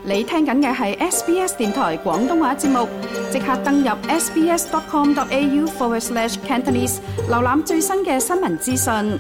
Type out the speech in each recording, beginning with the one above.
你聽緊嘅係 SBS 電台廣東話節目，即刻登入 sbs.com.au/Cantonese 瀏覽最新嘅新聞資訊。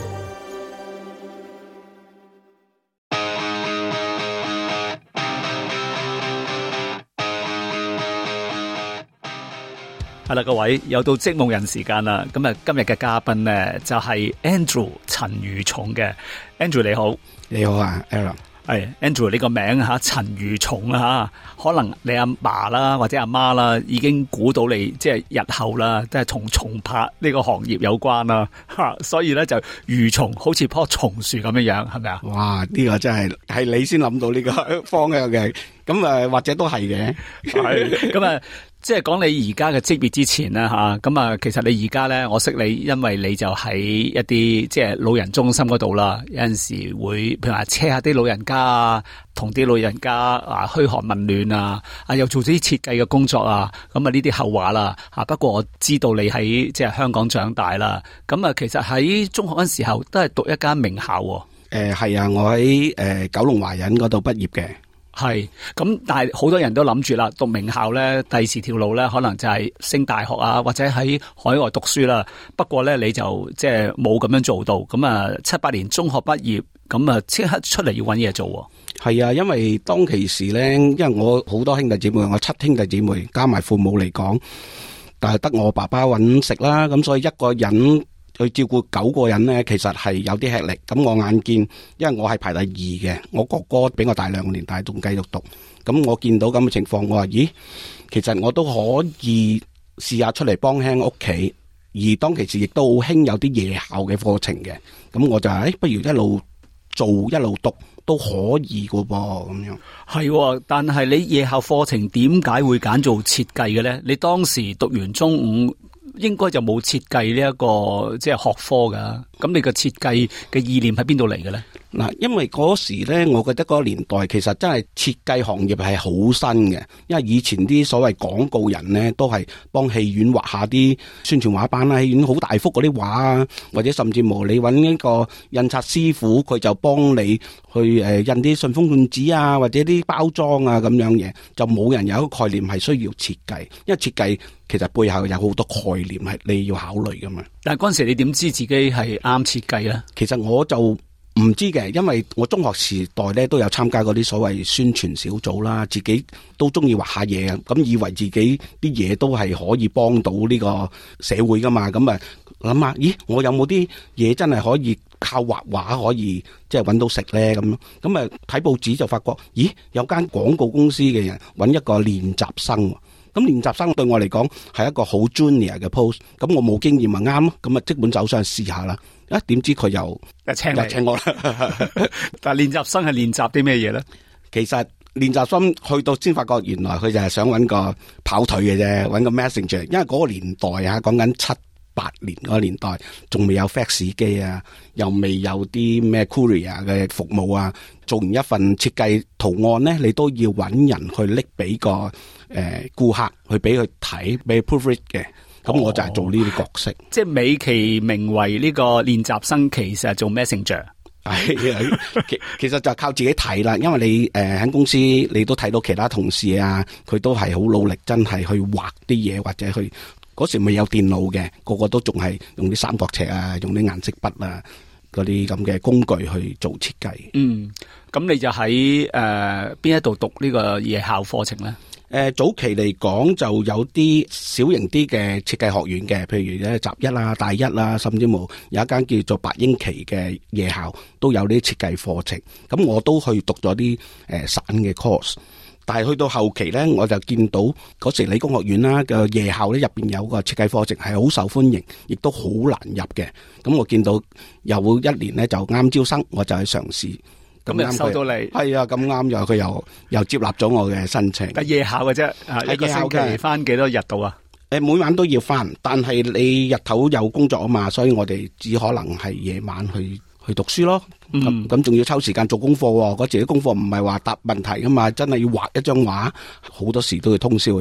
係啦，各位又到職務人時間啦。咁啊，今日嘅嘉賓呢就係 Andrew 陳如松嘅。Andrew 你好， 你好啊 ，Aaron。 係 Andrew，你個名吓陳如松啦吓，可能你阿爸啦或者阿媽啦已經估到你即係日後啦，即係同松柏呢個行業有關啦吓，所以咧就如松好似棵松樹咁樣樣，係咪啊？ 哇！呢個真係你先諗到呢個方向嘅，咁或者都係嘅。 係咁啊。即係講你而家嘅職業之前啦吓，咁啊，其實你而家咧，我識你，因為你就喺一啲即係老人中心嗰度啦，有陣時會譬如話車下啲老人家啊，同啲老人家啊噓寒問暖啊，又做啲設計嘅工作啊，咁啊呢啲後話啦吓。不過我知道你喺即係香港長大啦，咁啊其實喺中學嗰陣時候都係讀一間名校。 係啊，我喺九龍華仁嗰度畢業嘅。 係咁，但係好多人都諗住啦，讀名校咧，第時條路咧，可能就係升大學啊，或者喺海外讀書啦。不過咧，你就即係冇咁樣做到。咁啊，78年中學畢業，咁啊即刻出嚟要搵嘢做。 係啊，因為當其時咧，因為我好多兄弟姊妹，我7兄弟姊妹加埋父母嚟講，但係得我爸爸搵食啦，咁所以一個人去照顧9個人咧，其實係有啲吃力。咁我眼見，因為我係排第2嘅，我哥哥比我大2年，但係仲繼續讀。咁我見到咁嘅情況，我話：咦，其實我都可以試下出嚟幫輕屋企。而當其時亦都好興有啲夜校嘅課程嘅。咁我就不如一路做一路讀都可以噶噃，咁樣。 係，但係你夜校課程點解會揀做設計嘅咧？你當時讀完中五，應該就冇設計呢一個即係學科噶，咁你個設計嘅意念喺邊度嚟嘅咧？ 嗱，因為嗰時咧，我覺得嗰個年代其實真係設計行業係好新嘅，因為以前啲所謂廣告人咧都係幫戲院畫下啲宣傳畫板啦，戲院好大幅嗰啲畫啊，或者甚至乎你搵一個印刷師傅，佢就幫你去印啲信封信紙啊，或者啲包裝啊咁樣嘢，就冇人有一個概念係需要設計，因為設計其實背後有好多概念係你要考慮噶嘛。 但係嗰陣時你點知自己係啱設計咧？其實我就唔知嘅，因為我中學時代咧都有參加嗰啲所謂宣傳小組啦，自己都中意畫下嘢，咁以為自己啲嘢都係可以幫到呢個社會噶嘛，咁啊諗下，咦，我有冇啲嘢真係可以靠畫畫可以即係搵到食咧？咁啊睇報紙就發覺，咦，有間廣告公司嘅人搵一個練習生。咁練習生對我嚟講係一個好 junior 嘅 post， 咁我冇經驗咪啱咯，咁啊即本走上去試下啦，點知佢又請我啦。 但係練習生係練習啲咩嘢咧？ 其實練習生去到先發覺，原來佢就係想搵個跑腿嘅啫，搵個 messenger， 因為嗰個年代啊，講緊7、8年嗰個年代，仲未有 fax 機啊，又未有啲咩 courier 嘅服務啊，做完一份設計圖案咧，你都要搵人去拎俾個顧客去俾佢睇，俾 proofread 嘅。咁我就係做呢啲角色， 即係美其名為呢個練習生，其實係做 messenger。 其實就靠自己睇啦，因為你喺公司你都睇到其他同事啊，佢都係好努力，真係去畫啲嘢，或者去嗰時未有電腦嘅，個個都仲係用啲三角尺啊，用啲顏色筆啊，嗰啲咁嘅工具去做設計。 咁你就喺邊一度讀呢個夜校課程咧？ 早期嚟講就有啲小型啲嘅設計學院嘅，譬如咧集一啦、大一啦，甚至乎有一間叫做白英奇嘅夜校都有啲設計課程。咁我都去讀咗啲散嘅 course， 但係去到後期咧，我就見到嗰時理工學院啦嘅夜校咧入邊有個設計課程係好受歡迎，亦都好難入嘅。咁我見到有一年咧就啱招生，我就去嘗試。 咁又收到你， 係啊，咁啱佢又接納咗我嘅申請。 但夜校嘅啫，一個星期翻幾多日到啊？ 每晚都要翻，但係你日頭有工作啊嘛，所以我哋只可能係夜晚去讀書咯。咁仲要抽時間做功課，嗰時啲功課唔係話答問題噶嘛，真係要畫一張畫，好多時都要通宵去做。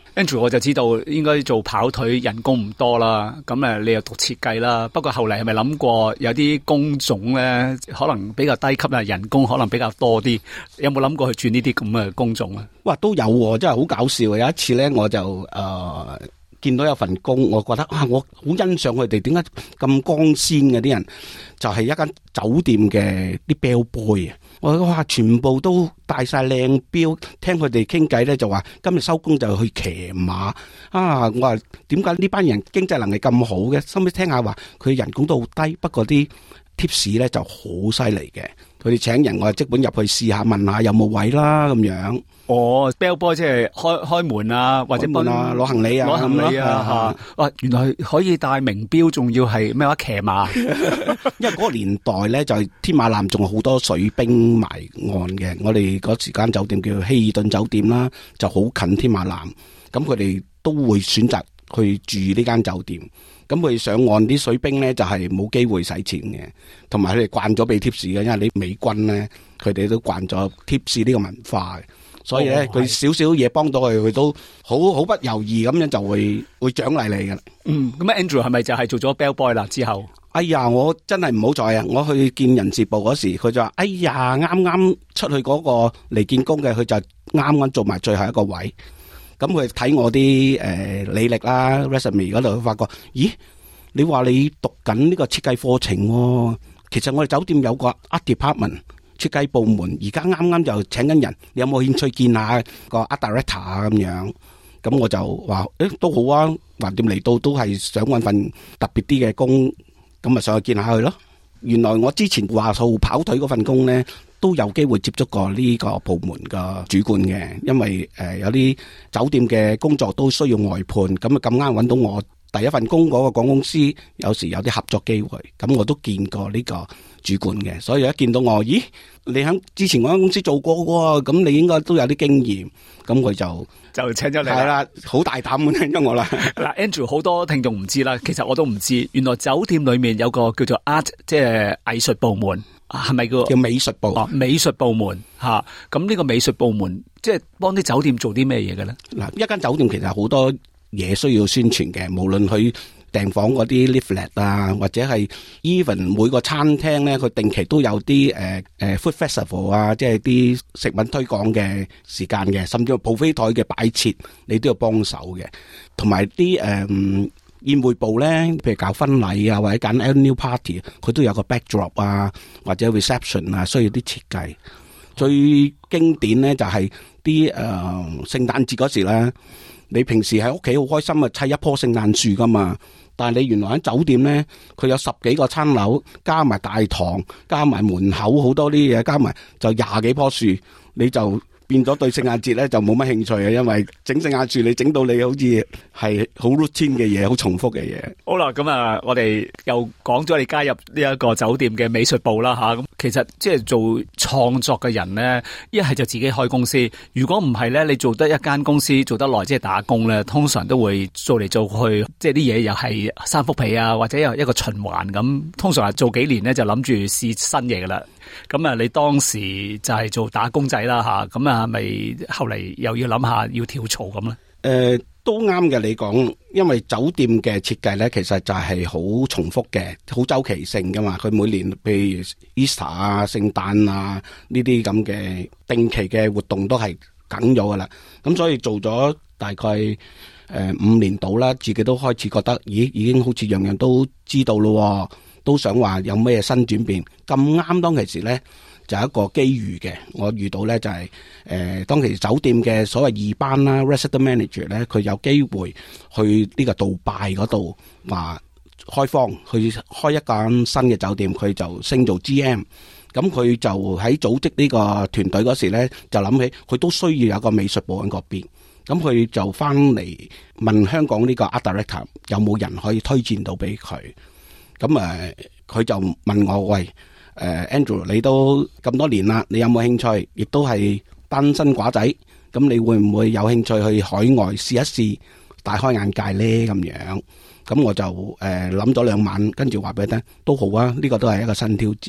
Andrew 我就知道應該做跑腿人工唔多啦，咁你又讀設計啦，不過後嚟係咪諗過有啲工種咧可能比較低級啊，人工可能比較多啲，有冇諗過去轉呢啲咁嘅工種啊？ 哇，都有喎，真係好搞笑。有一次咧，我就見到有份工，我覺得我好欣賞佢哋點解咁光鮮嘅啲人，就係一間酒店嘅啲 bell boy 啊！我哇，全部都帶晒靚錶，聽佢哋傾偈咧就話今日收工就去騎馬啊！我話點解呢班人經濟能力咁好嘅？收尾聽下話佢人工都好低，不過啲 tips 咧就好犀利嘅。佢哋請人，我就即本入去試下問下有冇位啦咁樣。 哦 bell boy 即係開門啊，或者幫攞行李啊， 攞行李啊嚇！哇，原來可以戴名錶，仲要係咩話騎馬？ 因為嗰個年代咧，就係天馬南仲有好多水兵埋岸嘅。我哋嗰時間酒店叫希爾頓酒店啦，就好近天馬南。咁佢哋都會選擇去住呢間酒店。咁佢上岸啲水兵咧就係冇機會使錢嘅，同埋佢哋慣咗俾 tips 嘅，因為你美軍咧佢哋都慣咗 tips 呢個文化嘅，所以咧佢少少嘢幫到佢都好不猶豫咁樣就會獎勵你噶啦。 咁 Andrew 係咪就係做咗 bell boy 啦之後？ 哎呀，我真係唔好在啊！我去見人事部嗰時，佢就話：哎呀，啱啱出去嗰個嚟見工嘅，佢就啱啱做埋最後一個位。咁佢睇我啲履歷啦 resume 嗰度，佢發覺，咦？你話你讀緊呢個設計課程喎，其實我哋酒店有個 art department 設計部門，而家啱啱就請緊人，你有冇興趣見下個 art director 啊咁樣？咁我就話，都好啊，橫掂嚟到都係想搵份特別啲嘅工，咁咪上去見下佢咯。原來我之前話做跑腿嗰份工咧，都有機會接觸過呢個部門嘅主管嘅，因為有啲酒店嘅工作都需要外判，咁啊咁啱揾到我第一份工嗰個廣告公司，有時有啲合作機會，咁我都見過呢個主管嘅，所以一見到我，咦，你喺之前嗰間公司做過喎，咁你應該都有啲經驗，咁佢就請咗你係啦，好大膽咁請咗我啦。 嗱，Andrew 好多聽眾唔知啦，其實我都唔知，原來酒店裏面有個叫做 art， 即係藝術部門。係咪叫美術部？ 美術部門吓，咁呢個美術部門即係幫啲酒店做啲咩嘢嘅咧？ 嗱，一間酒店其實好多嘢需要宣傳嘅，無論佢訂房嗰啲 leaflet 啊，或者係 even 每個餐廳咧，佢定期都有啲food festival 啊，即係啲食品推廣嘅時間嘅，甚至乎 buffet 台嘅擺設，你都要幫手嘅，同埋啲宴會部咧，譬如搞婚禮啊，或者揀 annual party， 佢都有個 backdrop 啊，或者 reception 啊，需要啲設計。最經典咧就係啲聖誕節嗰時咧，你平時喺屋企好開心啊，砌一棵聖誕樹噶嘛，但係你原來喺酒店咧，佢有10幾個餐樓，加埋大堂，加埋門口好多啲嘢，加埋就20幾棵樹，你就變咗對聖誕節咧就冇乜興趣啊，因為整聖誕樹你整到你好似係好 routine 嘅嘢，好重複嘅嘢。 好啦，咁啊，我哋又講咗你加入呢一個酒店嘅美術部啦吓，咁其實即係做創作嘅人咧，一係就自己開公司，如果唔係咧，你做得一間公司做得耐，即係打工咧，通常都會做嚟做去，即係啲嘢又係三幅皮啊，或者有一個循環咁，通常係做幾年咧就諗住試新嘢噶啦。咁啊，你當時就係做打工仔啦吓，咁啊，係咪後嚟又要諗下要跳槽咁咧？ 都啱嘅，你講，因為酒店嘅設計咧，其實就係好重複嘅，好周期性噶嘛。佢每年譬如 Easter 啊、聖誕啊呢啲咁嘅定期嘅活動都係梗咗噶啦。咁所以做咗大概5年到啦，自己都開始覺得，咦，已經好似樣樣都知道咯，都想話有咩新轉變。咁啱當其時咧，就係一個機遇嘅，我遇到咧就係當其時酒店嘅所謂2班啦 ，resident manager 咧，佢有機會去呢個杜拜嗰度話開荒，去開一間新嘅酒店，佢就升做 GM。咁佢就喺組織呢個團隊嗰時咧，就諗起佢都需要有一個美術部喺嗰邊。咁佢就翻嚟問香港呢個 art director 有冇人可以推薦到俾佢。咁佢就問我，喂，Andrew， 你都咁多年啦，你有冇興趣？亦都係單身寡仔，咁你會唔會有興趣去海外試一試，大開眼界咧？咁樣，咁我就諗咗2晚，跟住話俾你聽，都好啊，呢個都係一個新挑戰。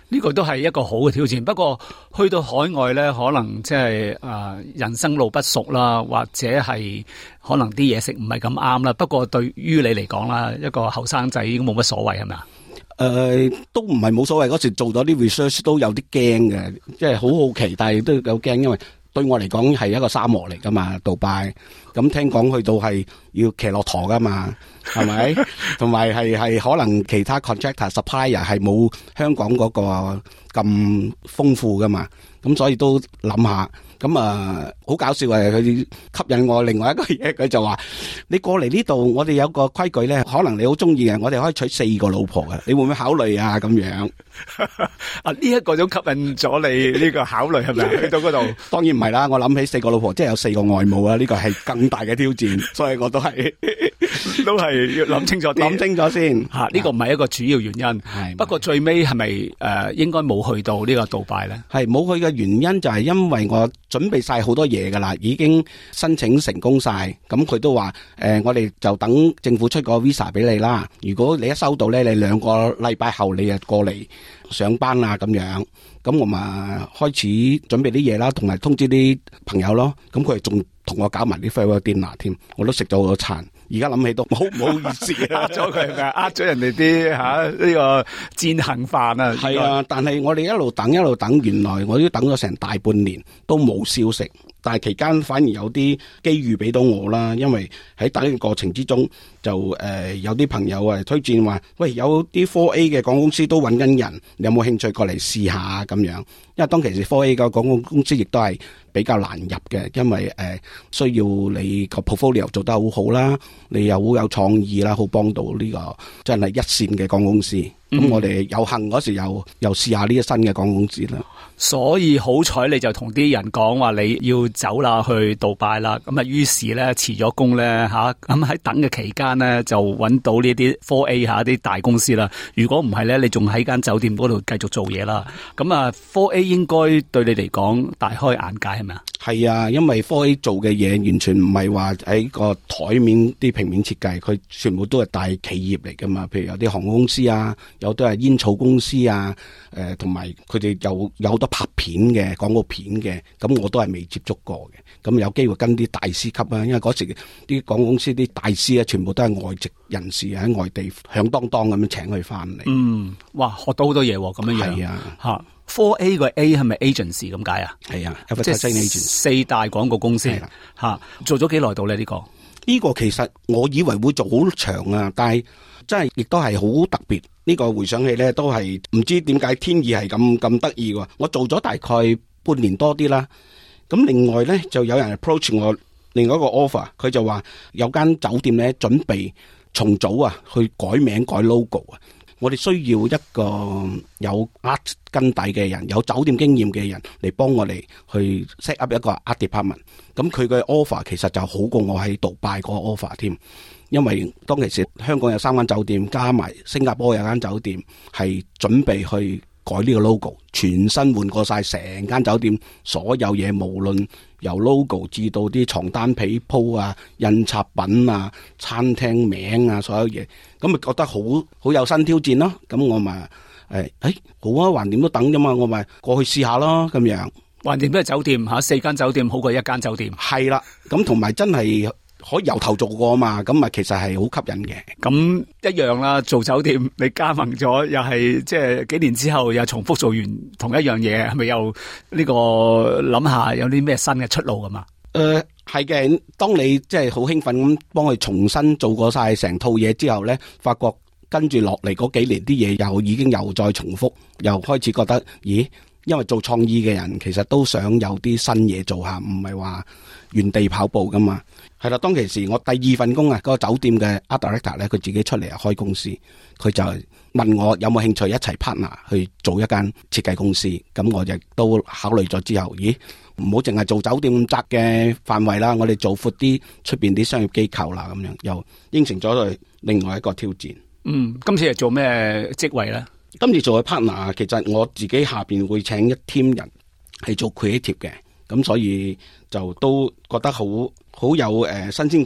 呢個都係一個好嘅挑戰，不過去到海外咧，可能即係人生路不熟啦，或者係可能啲嘢食唔係咁啱啦。不過對於你嚟講啦，一個後生仔應該冇乜所謂係咪啊？ 都唔係冇所謂，嗰時做咗啲 research 都有啲驚嘅，即係好好奇，但係都有驚，因為對我嚟講係一個沙漠嚟噶嘛，杜拜。咁聽講去到係要騎駱駝噶嘛，係咪？同埋係可能其他 contractor supplier 係冇香港嗰個咁豐富噶嘛，咁所以都諗下。咁好搞笑啊！佢吸引我另外一個嘢，佢就話：你過嚟呢度，我哋有個規矩咧，可能你好中意嘅，我哋可以娶4個老婆嘅，你會唔會考慮啊？咁樣啊，呢一個都吸引咗你呢個考慮係咪？去到嗰度， 當然唔係啦，我諗起4個老婆，即係有4個外母啊！呢個係更大嘅挑戰，所以我都係要諗清楚啲， 諗清楚先嚇。呢個唔係一個主要原因， 係不過最尾係咪應該冇去到呢個杜拜咧？ 係冇去嘅原因就係因為我準備晒好多嘢噶啦，已經申請成功晒，咁佢都話我哋就等政府出個 visa 俾你啦。如果你一收到咧，你2個禮拜後你就過嚟上班啦咁樣。咁我咪開始準備啲嘢啦，同埋通知啲朋友咯。咁佢哋仲同我搞埋啲 farewell dinner 添，我都食咗好多餐。而家諗起都好唔好意思啊！ 咗佢係咪呃咗人哋啲呢個餞行飯啊？ 係啊，但係我哋一路等，原來我都等咗成大半年都冇消息。但係期間反而有啲機遇俾到我啦，因為喺等嘅過程之中就有啲朋友推薦話：喂，有啲 4A 嘅廣告公司都揾緊人，你有冇興趣過嚟試下咁樣？因為當其時 4A 嘅廣告公司亦都係比較難入嘅，因為需要你個 portfolio 做得好好啦，你又好有創意啦，好幫到呢個真係一線嘅廣告公司。咁我哋有幸嗰時又試下呢一新嘅廣告公司啦。 所以好彩你就同啲人講話你要走啦，去杜拜啦。咁於是咧辭咗工咧咁喺等嘅期間咧就揾到呢啲 4A 啲大公司啦。如果唔係咧，你仲喺間酒店嗰度繼續做嘢啦。咁4A 應該對你嚟講大開眼界係咪啊？ 係啊，因為 4A 做嘅嘢完全唔係話喺個台面啲平面設計，佢全部都係大企業嚟噶嘛。譬如有啲航空公司啊，有啲係煙草公司啊，同埋佢哋有好多拍片嘅廣告片嘅，咁我都係未接觸過嘅。咁有機會跟啲大師級啊，因為嗰時啲廣告公司啲大師啊，全部都係外籍人士喺外地響當當咁樣請佢翻嚟。 哇，學到好多嘢咁樣樣。 係啊 4A 個 A 係咪 agency 咁解啊？ 係啊， 即係4大廣告公司。做咗幾耐到咧？呢個其實我以為會做好長啊，但係真係亦都係好特別。呢個回想起咧，都係唔知點解天意係咁得意喎。我做咗大概半年多啲啦。咁另外咧就有人 approach 我另外一個 offer， 佢就話有間酒店咧準備重組去改名改 logo 啊。我哋需要一個有 art 根底嘅人，有酒店經驗嘅人嚟幫我哋去 set up 一個 art department。咁佢嘅 offer 其實就好過我喺杜拜個 offer 添，因為當其時香港有3間酒店，加埋新加坡有間酒店，係準備去改呢個 logo， 全新換過晒成間酒店所有嘢，無論由 logo 至到啲床單被鋪啊、印刷品啊、餐廳名啊，所有嘢，咁咪覺得好有新挑戰咯。咁我咪好啊，橫掂都等啫嘛，我咪過去試下咯，咁樣。 橫掂都係酒店4間酒店好過1間酒店。 係啦，咁同埋真係可以由頭做過嘛，咁啊其實係好吸引嘅。 咁一樣啦，做酒店你加盟咗，又係即係幾年之後又重複做完同一樣嘢，係咪又呢個諗下有啲咩新嘅出路噶嘛？ 係嘅，當你即係好興奮咁幫佢重新做過晒成套嘢之後咧，發覺跟住落嚟嗰幾年啲嘢又已經又再重複，又開始覺得咦？因為做創意嘅人其實都想有啲新嘢做下，唔係話原地跑步噶嘛。係啦，當其時我第2份工嗰個酒店嘅 art director 咧，佢自己出嚟開公司，佢就問我有冇興趣一齊 partner 去做一間設計公司。咁我亦都考慮咗之後，咦，唔好淨係做酒店咁窄嘅範圍啦，我哋做闊啲出邊啲商業機構啦，咁樣又應承咗佢另外一個挑戰。 今次係做咩職位咧？ 今次做嘅 partner， 其實我自己下邊會請一 team 人係做 creative 嘅，咁所以就都覺得好有新鮮感，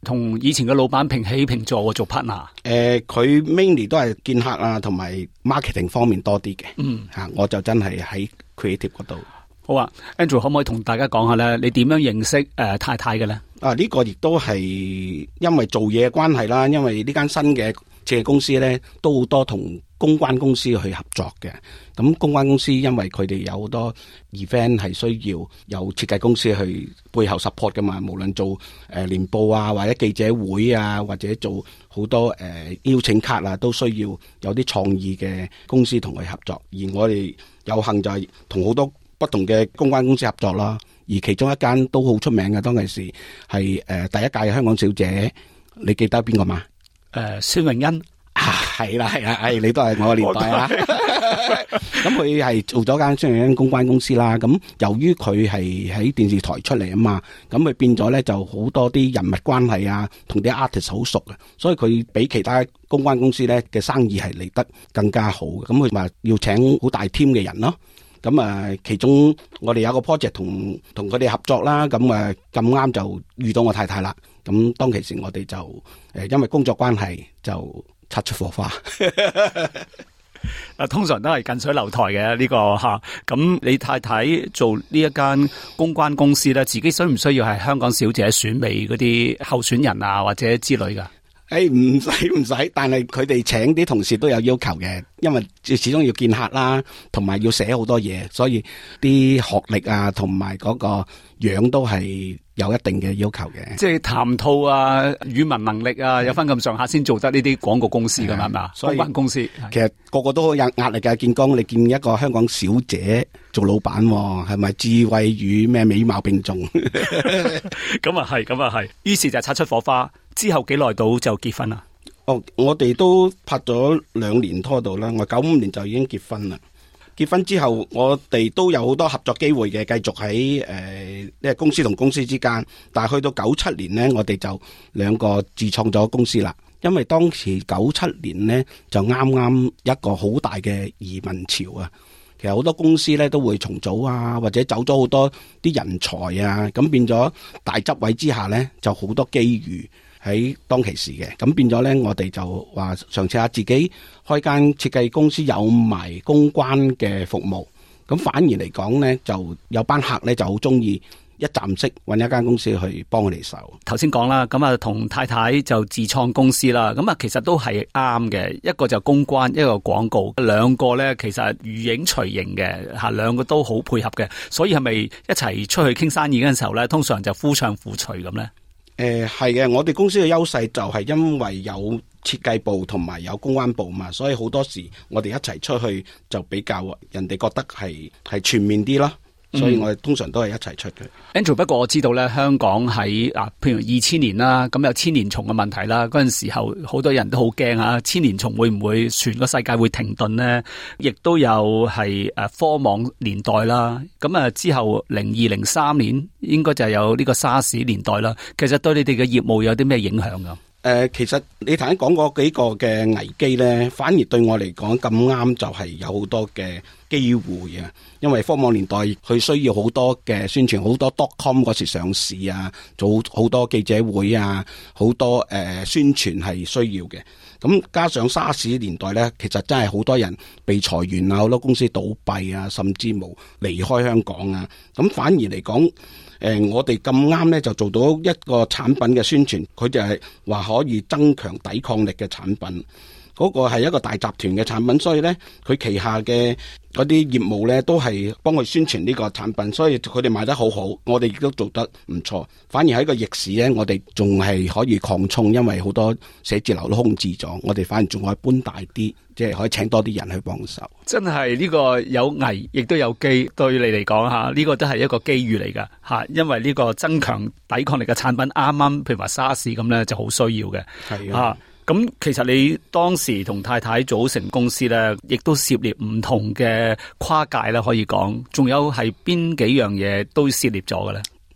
同以前嘅老闆平起平坐做 partner。 佢 mainly 都係見客啊，同埋 marketing 方面多啲嘅。我就真係喺 creative 嗰度。 好啊 ，Andrew 可唔可以同大家講下咧？你點樣認識太太嘅咧？ 呢個亦都係因為做嘢嘅關係啦，因為呢間新嘅設計公司咧都好多同公關公司去合作嘅。咁公關公司因為佢哋有好多 event 係需要有設計公司去背後 support 噶嘛，無論做年報啊，或者記者會啊，或者做好多邀請卡啊，都需要有啲創意嘅公司同佢合作。而我哋有幸就係同好多不同嘅公關公司合作啦。而其中一間都好出名嘅，當其時係第一屆嘅香港小姐，你記得邊個嘛？ 孫穎欣係啦，你都係我個年代啦。咁佢係做咗間孫穎欣公關公司啦。咁由於佢係喺電視台出嚟啊嘛，咁佢變咗咧就好多啲人物關係啊，同啲 artist 好熟啊，所以佢比其他公關公司咧嘅生意係嚟得更加好。咁佢話要請好大 team 嘅人咯。咁其中我哋有個 project 同佢哋合作啦，咁咁啱就遇到我太太啦。咁當其時我哋就因為工作關係就擦出火花。 通常都係近水樓台嘅呢個吓。咁你太太做呢一間公關公司咧，自己需唔需要係香港小姐選美嗰啲候選人啊，或者之類噶？ 唔使，但係佢哋請啲同事都有要求嘅，因為始終要見客啦，同埋要寫好多嘢，所以啲學歷啊，同埋嗰個樣都係有一定嘅要求嘅。即係談吐啊，語文能力啊，有翻咁上下先做得呢啲廣告公司噶嘛，係嘛？公關公司其實個個都好有壓力嘅。見工你見一個香港小姐做老闆，係咪智慧與咩美貌並重？ 咁啊係。於是就擦出火花。之後幾耐到就結婚啦？ 我哋都拍咗2年拖到啦。我95年就已經結婚啦。結婚之後，我哋都有好多合作機會嘅，繼續喺公司同公司之間。但係去到97年呢，我哋就2個自創咗公司啦。因為當時97年呢，就啱啱一個好大嘅移民潮啊。其實好多公司咧都會重組啊，或者走咗好多啲人才啊，咁變咗大執位之下呢，就好多機遇喺當其時嘅。咁變咗呢，我哋就話嘗試下自己開間設計公司，有埋公關嘅服務。咁反而嚟講呢，就有班客呢就好中意一站式揾一間公司去幫我哋手。頭先講啦，咁同太太就自創公司啦。咁其實都係啱嘅，一個就公關，一個廣告，兩個咧其實如影隨形嘅吓，兩個都好配合嘅。所以係咪一齊出去傾生意嗰陣時候咧，通常就夫唱婦隨咁咧？係嘅，我哋公司嘅優勢就係因為有設計部同埋有公關部嘛，所以好多時我哋一齊出去就比較人哋覺得係全面啲咯。所以我哋通常都係一齊出嘅。Andrew， 不過我知道咧，香港喺譬如2000年啦，咁有千年蟲嘅問題啦，嗰陣時候好多人都好驚啊，千年蟲會唔會全個世界會停頓呢？亦都有係科網年代啦，咁之後02、03年應該就有呢個沙士年代啦。其實對你哋嘅業務有啲咩影響㗎？其實你頭先講嗰幾個嘅危機咧，反而對我嚟講咁啱就係有好多嘅機會啊！因為科網年代佢需要好多嘅宣傳，好多 .com 嗰時上市啊，做好多記者會啊，好多宣傳係需要嘅。咁加上沙士年代咧，其實真係好多人被裁員啊，好多公司倒閉啊，甚至冇離開香港啊。咁反而嚟講，我哋咁啱咧就做到一個產品嘅宣傳，佢就係話可以增強抵抗力嘅產品。嗰個係一個大集團嘅產品，所以咧佢旗下嘅嗰啲業務咧都係幫佢宣傳呢個產品，所以佢哋賣得好好，我哋亦都做得唔錯。反而喺個逆市咧，我哋仲係可以擴充，因為好多寫字樓都空置咗，我哋反而仲可以搬大啲，即係可以請多啲人去幫手。真係呢個有危亦都有機，對你嚟講吓，呢個都係一個機遇嚟噶吓，因為呢個增強抵抗力嘅產品啱啱譬如話沙士咁咧就好需要嘅。係啊。咁其實你當時同太太組成公司咧，亦都涉獵唔同嘅跨界啦，可以講，仲有係邊幾樣嘢都涉獵咗嘅咧？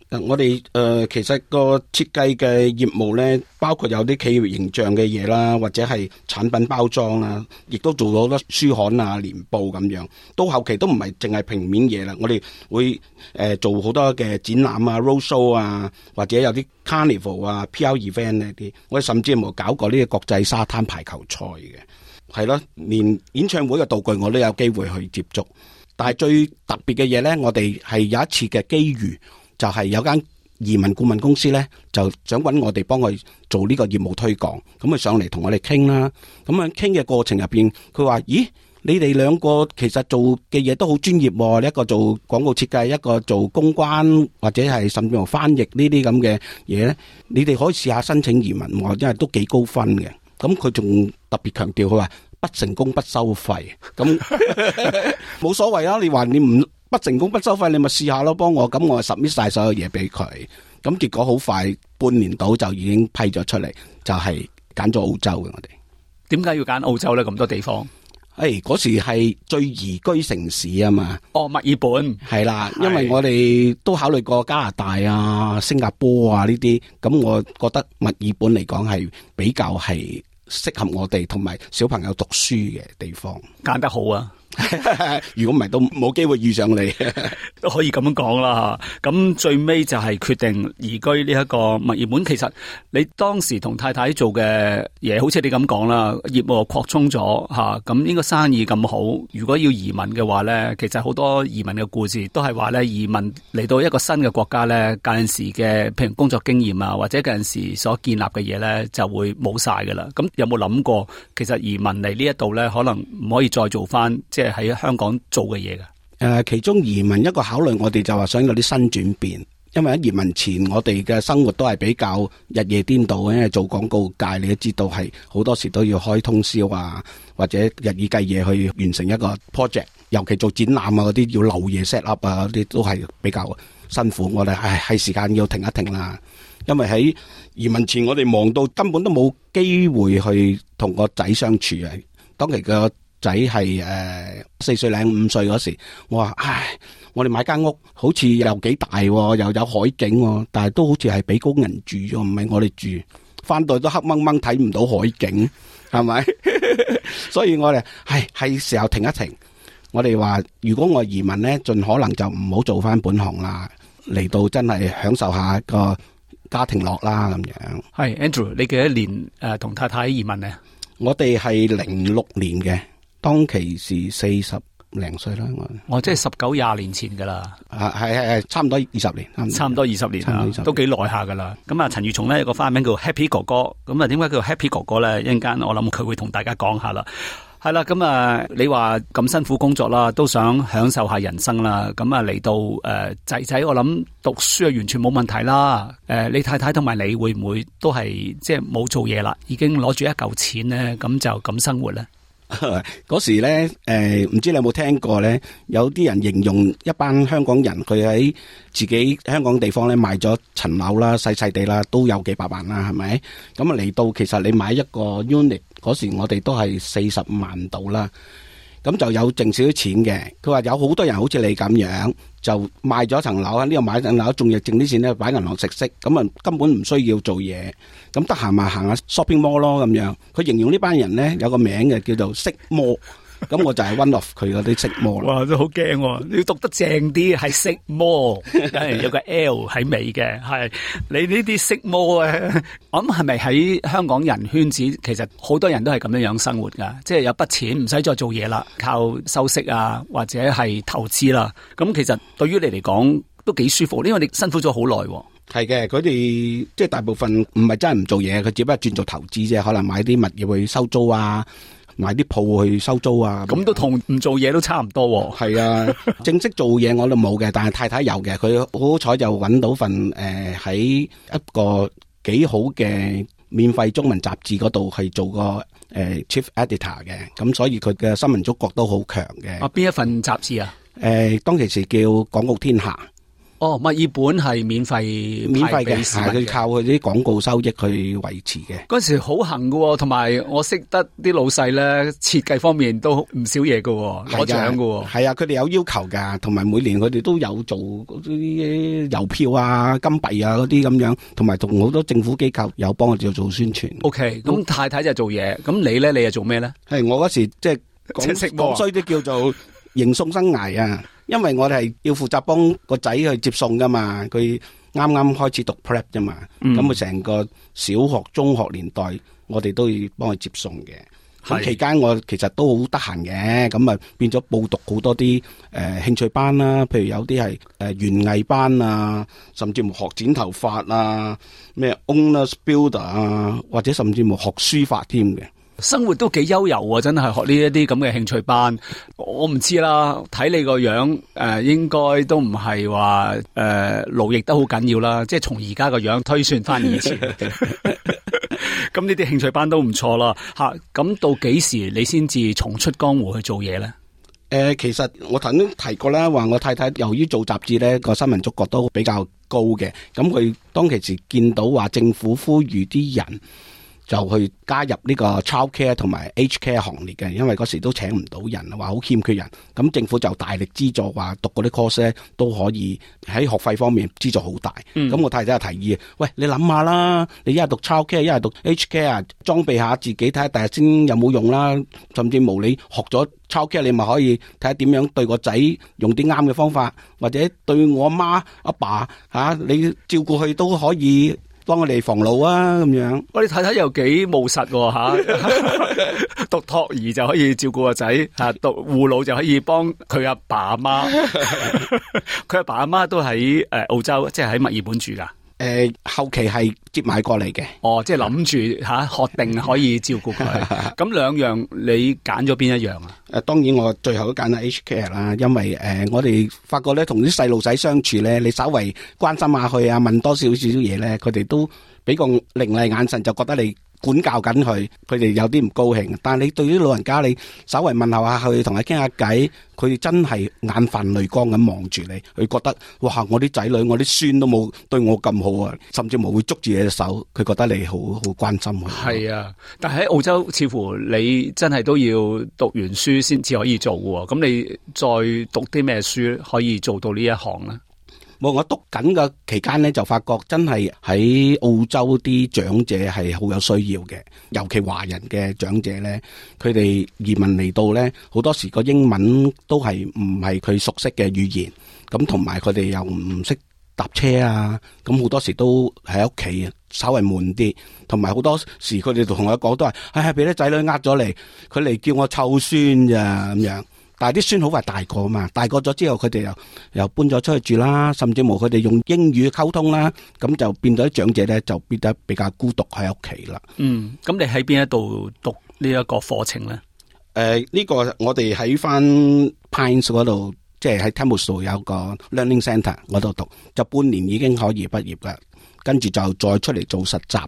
我哋其實個設計嘅業務咧，包括有啲企業形象嘅嘢啦，或者係產品包裝啊，亦都做咗好多書刊啊、年報咁樣。到後期都唔係淨係平面嘢啦，我哋會做好多嘅展覽啊、road show 啊，或者有啲 carnival 啊、PR event 呢啲。我哋甚至冇搞過呢個國際沙灘排球賽嘅，係咯，連演唱會嘅道具我都有機會去接觸。但係最特別嘅嘢咧，我哋係有一次嘅機遇。就係有間移民顧問公司咧，就想揾我哋幫佢做呢個業務推廣，咁佢上嚟同我哋傾啦。咁啊傾嘅過程入邊，佢話：咦，你哋兩個其實做嘅嘢都好專業喎，一個做廣告設計，一個做公關或者係甚至乎翻譯呢啲咁嘅嘢咧，你哋可以試下申請移民喎，因為都幾高分嘅。咁佢仲特別強調，佢話不成功不收費，咁冇所謂啊！你話你唔不成功不收費，你咪試下咯，幫我，咁我 submit 晒所有嘢俾佢，咁結果好快半年到就已經批咗出嚟，就係揀咗澳洲嘅。我哋點解要揀澳洲咧？咁多地方， 嗰時係最宜居城市啊嘛。 哦，墨爾本係啦，因為我哋都考慮過加拿大啊、新加坡啊呢啲，咁我覺得墨爾本嚟講係比較係適合我哋同埋小朋友讀書嘅地方。 揀得好啊！ 如果唔係都冇機會遇上你， 都可以咁樣講啦。咁最尾就係決定移居呢一個墨爾本。其實你當時同太太做嘅嘢，好似你咁講啦，業務擴充咗吓，咁應該生意咁好。如果要移民嘅話咧，其實好多移民嘅故事都係話咧，移民嚟到一個新嘅國家咧，嗰陣時嘅譬如工作經驗啊，或者嗰陣時所建立嘅嘢咧，就會冇晒噶啦。咁有冇諗過，其實移民嚟呢一度咧，可能唔可以再做翻即係喺香港做嘅嘢㗎？ 其中移民一個考慮，我哋就話想有啲新轉變，因為喺移民前我哋嘅生活都係比較日夜顛倒嘅，因為做廣告界你都知道係好多時都要開通宵啊，或者日以繼夜去完成一個 project， 尤其做展覽啊嗰啲要漏夜 set up 啊嗰啲都係比較辛苦。我哋係時間要停一停啦，因為喺移民前我哋忙到根本都冇機會去同個仔相處啊。當期個仔係4歲零5歲嗰時，我話我哋買間屋好似又幾大，又有海景，但係都好似係俾工人住咗，唔係我哋住。翻到都黑掹掹睇唔到海景，係咪？所以我哋係時候停一停。我哋話如果我移民咧，盡可能就唔好做翻本行啦，嚟到真係享受下個家庭樂啦咁樣。 係 Andrew， 你幾多年同太太移民呢？ 我哋係06年嘅。當其時40零歲啦， 我即係19、20年前噶啦， 係差唔多20年， 差唔多20年啦，都幾耐下噶啦。咁啊，陳裕松咧有個花名叫 Happy 哥哥，咁啊點解叫 Happy 哥哥咧？一陣間我諗佢會同大家講下啦。係啦，咁啊，你話咁辛苦工作啦，都想享受下人生啦。咁啊嚟到仔仔，我諗讀書啊完全冇問題啦。你太太同埋你會唔會都係即係冇做嘢啦，已經攞住一嚿錢咧，咁就咁生活咧？ 嗰時咧，唔知你有冇聽過咧？有啲人形容一班香港人，佢喺自己香港地方咧賣咗層樓啦，細細地啦，都有幾百萬啦，係咪？咁啊嚟到，其實你買一個 unit 嗰時，我哋都係40萬度啦。咁就有剩少少錢嘅。佢話有好多人好似你咁樣，就賣咗層樓喺呢度買層樓，仲要剩啲錢咧擺銀行食息，咁啊根本唔需要做嘢。咁得閒咪行下 shopping mall 咯咁樣。佢形容呢班人咧有個名嘅叫做色魔。咁我就係 one of 佢嗰啲色魔啦。 哇，都好驚，你要讀得正啲，係色魔，梗係有個 L 喺尾嘅。係你呢啲色魔咧，我諗係咪喺香港人圈子，其實好多人都係咁樣樣生活噶，即係有筆錢唔使再做嘢啦，靠收息啊或者係投資啦。咁其實對於你嚟講都幾舒服，因為你辛苦咗好耐。 係嘅，佢哋即係大部分唔係真係唔做嘢，佢只不過轉做投資啫，可能買啲物業去收租啊。買啲鋪去收租啊， 咁都同唔做嘢都差唔多。 係啊，正式做嘢我都冇嘅，但係太太有嘅，佢好好彩就揾到份喺一個幾好嘅免費中文雜誌嗰度係做個chief editor 嘅，咁所以佢嘅新聞觸覺都好強嘅。 邊一份雜誌啊？ 當其時叫廣告天下。 哦，墨爾本係免費嘅，係佢靠佢啲廣告收益去維持嘅。 嗰時好行㗎，同埋我識得啲老細咧，設計方面都唔少嘢㗎，攞獎㗎。 係啊，佢哋有要求㗎，同埋每年佢哋都有做嗰啲郵票啊、金幣啊嗰啲咁樣，同埋同好多政府機構有幫我哋做宣傳。 OK， 咁太太就做嘢，咁你咧，你又做咩咧？ 係我嗰時即係講衰啲叫做迎送生涯啊。因為我哋係要負責幫個仔去接送噶嘛，佢啱啱開始讀 prep 啫嘛，咁佢成個小學、中學年代，我哋都要幫佢接送嘅。咁期間我其實都好得閒嘅，咁啊變咗報讀好多啲興趣班啦，譬如有啲係園藝班啊，甚至乎學剪頭髮啊，咩 Owner's Builder 啊，或者甚至乎學書法添嘅。 生活都幾悠遊啊！真係學呢一啲咁嘅興趣班，我唔知啦。睇你個樣，應該都唔係話勞役得好緊要啦。即係從而家個樣推算翻以前，咁呢啲興趣班都唔錯啦。吓，咁到幾時你先至重出江湖去做嘢咧？ 其實我頭先提過啦，話我太太由於做雜誌咧，個新聞觸覺都比較高嘅。咁佢當其時見到話政府呼籲啲人，就去加入呢個 childcare 同埋 aged care 行列嘅，因為嗰時都請唔到人，話好欠缺人，咁政府就大力資助，話讀嗰啲 course 咧都可以喺學費方面資助好大。咁我太太就提議，喂，你諗下啦，你一係讀 childcare，一係讀 aged care，裝備下自己睇下第日先有冇用啦。甚至無你學咗 childcare，你咪可以睇下點樣對個仔用啲啱嘅方法，或者對我阿媽阿爸你照顧佢都可以。幫我哋防老啊，咁樣。我哋睇睇又幾務實吓，讀托兒就可以照顧個仔，讀護老就可以幫佢阿爸阿媽。佢阿爸阿媽都喺澳洲，即係喺墨爾本住噶。 後期係接埋過嚟嘅。 哦，即係諗住確定可以照顧佢。咁兩樣你揀咗邊一樣啊？ 當然我最後都揀咗 aged care 啦，因為我哋發覺咧，同啲細路仔相處咧，你稍微關心下佢啊，問多少少嘢咧，佢哋都俾個凌厲眼神，就覺得你管教緊佢，佢哋有啲唔高興。但係你對於老人家，你稍微問候下佢，同佢傾下偈，佢哋真係眼泛淚光咁望住你，佢覺得哇，我啲仔女、我啲孫都冇對我咁好啊，甚至冇會捉住你隻手，佢覺得你好關心佢。 係啊，但係喺澳洲，似乎你真係都要讀完書先至可以做喎。咁你再讀啲咩書可以做到呢一行呢？ 我讀緊嘅期間咧，就發覺真係喺澳洲啲長者係好有需要嘅，尤其華人嘅長者咧，佢哋移民嚟到咧，好多時個英文都係唔係佢熟悉嘅語言，咁同埋佢哋又唔識搭車啊，咁好多時都喺屋企啊，稍微悶啲，同埋好多時佢哋同我講都係，俾啲仔女呃咗嚟，佢嚟叫我湊孫咋咁樣。但係啲孫好快大個嘛，大個咗之後佢哋又搬咗出去住啦，甚至乎佢哋用英語溝通啦，咁就變咗啲長者咧就變得比較孤獨喺屋企啦。 咁你喺邊一度讀呢一個課程咧？ 呢個我哋喺翻 Pines 嗰度，即係喺 Temple 度有個 Learning Centre 嗰度讀，就半年已經可以畢業啦。跟住就再出嚟做實習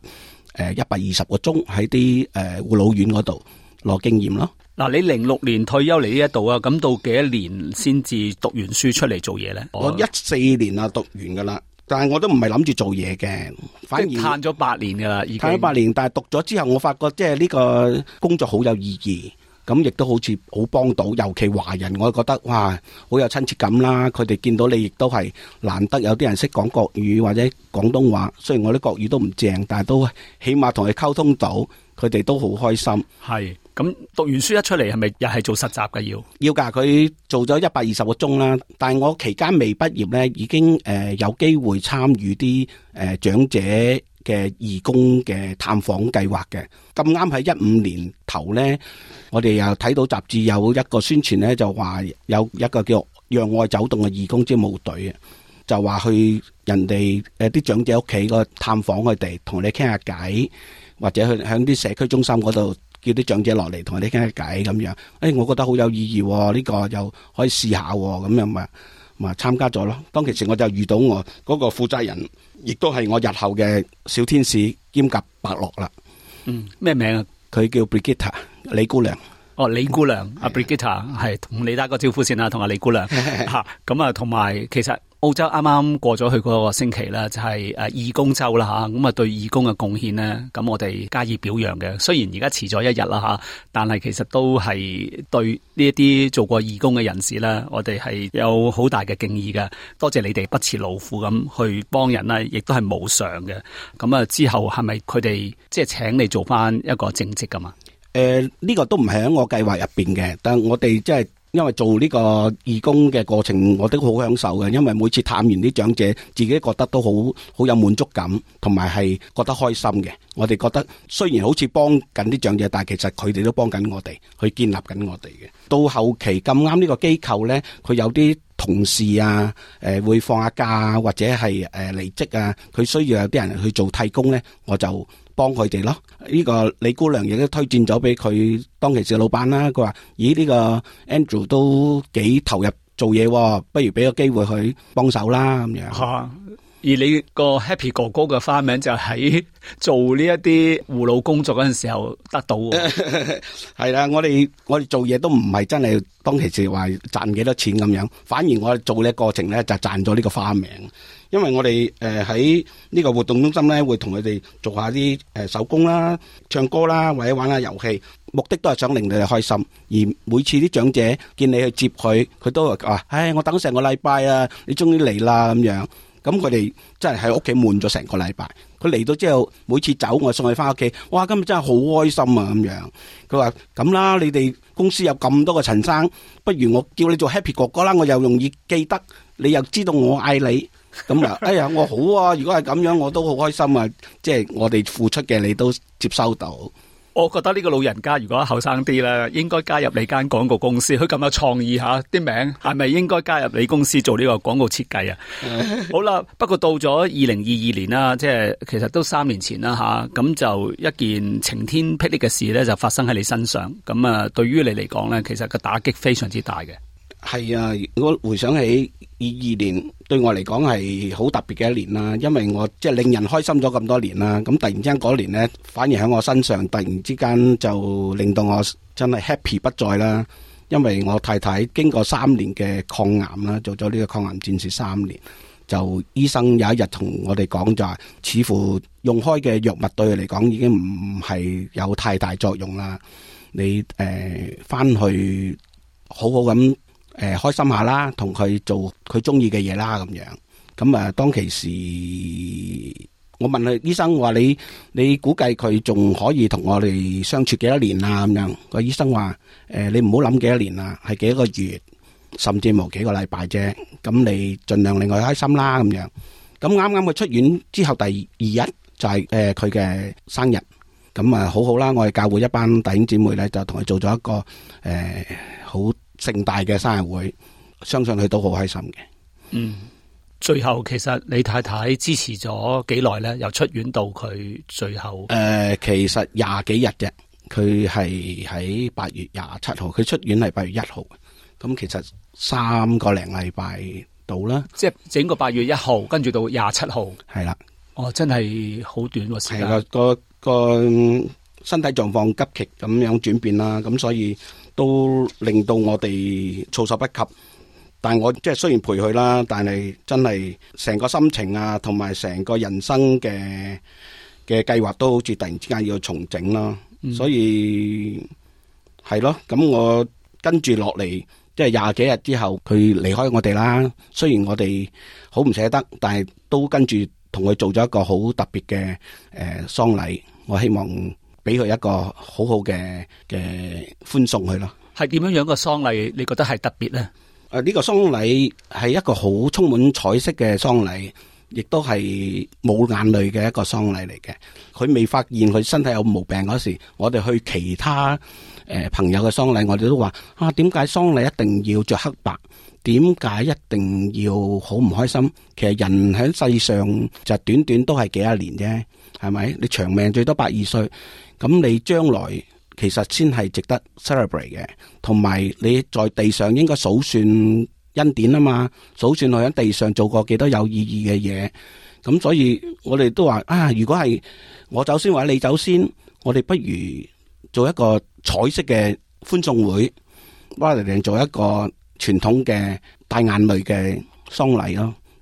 ，120個鐘喺啲護老院嗰度攞經驗咯。 嗱，你06年退休嚟呢一度啊，咁到幾多年先至讀完書出嚟做嘢咧？ 我14年啊讀完噶啦，但係我都唔係諗住做嘢嘅，反而嘆咗8年噶啦，已經嘆咗8年。但係讀咗之後，我發覺即係呢個工作好有意義，咁亦都好似好幫到，尤其華人，我覺得哇，好有親切感啦。佢哋見到你亦都係難得有啲人識講國語或者廣東話，雖然我啲國語都唔正，但係都起碼同佢溝通到，佢哋都好開心。 係。咁讀完書一出嚟，係咪又係做實習嘅？ 要㗎，佢做咗120個鐘啦。但係我期間未畢業咧，已經有機會參與啲長者嘅義工嘅探訪計劃嘅。咁啱喺15年頭咧，我哋又睇到雜誌有一個宣傳咧，就話有一個叫讓愛走動嘅義工招募隊啊，就話去人哋啲長者屋企個探訪佢哋，同你傾下偈，或者去響啲社區中心嗰度。叫啲長者落嚟同我哋傾下偈咁樣，我覺得好有意義，呢個又可以試下咁樣咪參加咗咯。當其時我就遇到我嗰個負責人，亦都係我日後嘅小天使兼夾伯樂啦。 咩名啊？ 佢叫 Brigitta 李姑娘。 哦，李姑娘阿 Brigitta 係同你打個招呼先啦，同阿李姑娘吓。咁啊，同埋其實澳洲啱啱過咗去嗰個星期啦，就係義工週啦吓，咁對義工嘅貢獻呢，咁我哋加以表揚嘅。雖然而家遲咗一日啦吓，但係其實都係對呢一啲做過義工嘅人士啦，我哋係有好大嘅敬意嘅。多謝你哋不辭勞苦咁去幫人啦，亦都係無償嘅。咁之後係咪佢哋即係請你做翻一個正職噶嘛？ 呢個都唔係喺我計劃入邊嘅，但係我哋即係。因為做呢個義工嘅過程，我都好享受嘅。因為每次探完啲長者，自己覺得都好有滿足感，同埋係覺得開心嘅。我哋覺得雖然好似幫緊啲長者，但係其實佢哋都幫緊我哋，去建立緊我哋嘅。到後期咁啱呢個機構呢，佢有啲同事啊，會放下假或者係離職啊，佢需要有啲人去做替工呢，我就幫佢哋咯。呢個李姑娘亦都推薦咗俾佢當其時嘅老闆啦。佢話：咦，呢個 Andrew 都幾投入做嘢，不如俾個機會佢幫手啦咁樣。 而你個 Happy 哥哥嘅花名就喺做呢一啲護老工作嗰陣時候得到喎。 係啦，我哋做嘢都唔係真係當其時話賺幾多錢咁樣，反而我哋做呢個過程咧就賺咗呢個花名。因為我哋喺呢個活動中心咧，會同佢哋做下啲手工啦、唱歌啦，或者玩下遊戲，目的都係想令你哋開心。而每次啲長者見你去接佢，佢都話：唉，我等成個禮拜啊，你終於嚟啦咁樣。咁佢哋真係喺屋企悶咗成個禮拜。佢嚟到之後，每次走我送佢翻屋企，哇！今日真係好開心啊咁樣。佢話：咁啦，你哋公司有咁多個陳生，不如我叫你做 Happy 哥哥啦，我又容易記得，你又知道我嗌你。咁啊，哎呀，我好啊！如果係咁樣，我都好開心啊！即係我哋付出嘅，你都接收到。 我覺得呢個老人家如果後生啲咧，應該加入你間廣告公司。佢咁有創意吓，啲名係咪應該加入你公司做呢個廣告設計啊？好啦，不過到咗2022年啦，即係其實都3年前啦吓，咁就一件晴天霹靂嘅事咧，就發生喺你身上。咁對於你嚟講咧，其實個打擊非常之大嘅。 係啊，我回想起22年對我嚟講係好特別嘅一年啦，因為我即係令人開心咗咁多年啦，咁突然之間嗰年呢，反而喺我身上突然之間就令到我真係 happy 不再啦。因為我太太經過3年嘅抗癌啦，做咗呢個抗癌戰士3年，就醫生有一日同我哋講就話，似乎用開嘅藥物對佢嚟講已經唔係有太大作用啦。你翻去好好咁。開心下啦，同佢做佢中意嘅嘢啦，咁樣。咁當其時，我問佢醫生話：你估計佢仲可以同我哋相處幾多年啊？咁樣個醫生話：你唔好諗幾多年啦，係幾多個月，甚至冇幾個禮拜啫。咁你盡量令佢開心啦，咁樣。咁啱啱佢出院之後第2日就係佢嘅生日。咁好好啦，我哋教會一班弟兄姊妹咧就同佢做咗一個好盛大嘅生日會，相信佢都好開心嘅。 最後其實你太太支持咗幾耐咧？由出院到佢最後其實20幾日啫。佢係喺8月27號，佢出院係8月1號。咁其實3個零禮拜到啦，即係整個8月1號，跟住到27號。 係啦， 真係好短喎時間。 係個身體狀況急劇咁樣轉變啦，咁所以都令到我哋措手不及。但係我即係雖然陪佢啦，但係真係成個心情啊，同埋成個人生嘅計劃都好似突然之間要重整咯。所以係咯，咁我跟住落嚟，即係20幾日之後，佢離開我哋啦。雖然我哋好唔捨得，但係都跟住同佢做咗一個好特別嘅喪禮。我希望俾佢一個好好嘅歡送佢咯。 係點樣嘅喪禮？你覺得係特別呢？ 呢個喪禮係一個好充滿彩色嘅喪禮，亦都係冇眼淚嘅一個喪禮嚟嘅。佢未發現佢身體有毛病嗰時，我哋去其他朋友嘅喪禮，我哋都話點解喪禮一定要着黑白？點解一定要好唔開心？其實人喺世上就短短都係幾十年啫，係咪？你長命最多120歲，咁你將來其實先係值得 celebrate 嘅。同埋你在地上應該數算恩典啊嘛，數算佢喺地上做過幾多有意義嘅嘢。咁所以我哋都話如果係我走先或者你走先，我哋不如做一個彩色嘅歡送會，或者做一個傳統嘅帶眼淚嘅喪禮咯。